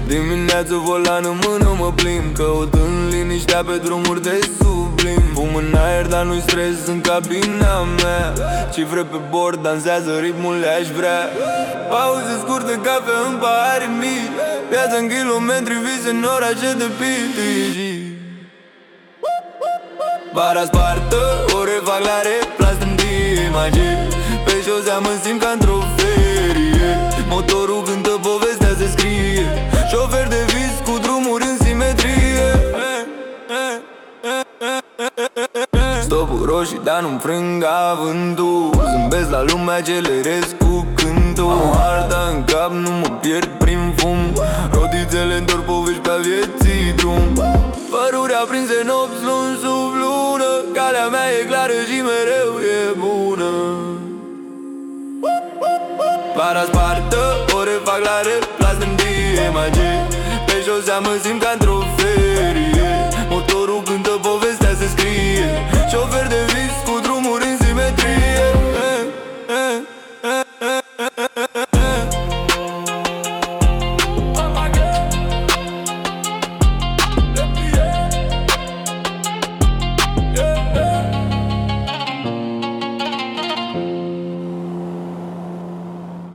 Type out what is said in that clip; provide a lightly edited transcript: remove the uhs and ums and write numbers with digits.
Dimineață volan în mână mă plimb, căutând liniștea pe drumuri de sublim. Fum în aer, dar nu-i stres în cabina mea. Cifre pe bord, dansează ritmul, le-aș vrea. Pauze scurte, cafea în pahare mici, viața în kilometri, vise în orașe de pitigi. Bara spartă, ore fac la replast în imagine. Pe șosea mă simt ca într-o ferie. Motorul cântă, povestea se scrie. Șofer de vis cu drumuri în simetrie. Stopul roșii, dar nu-mi frâng avântul. Zâmbesc la lume, accelerez cu cântul. Am harta în cap, nu mă pierd prin fum. Rotițele întorc povești pe vieții drum. Păruri aprinse, nopți luni sub lună. Calea mea e clară și mereu e bună. Bara spartă, ore fac la replast în imagine. Pe șosea mă simt ca într-o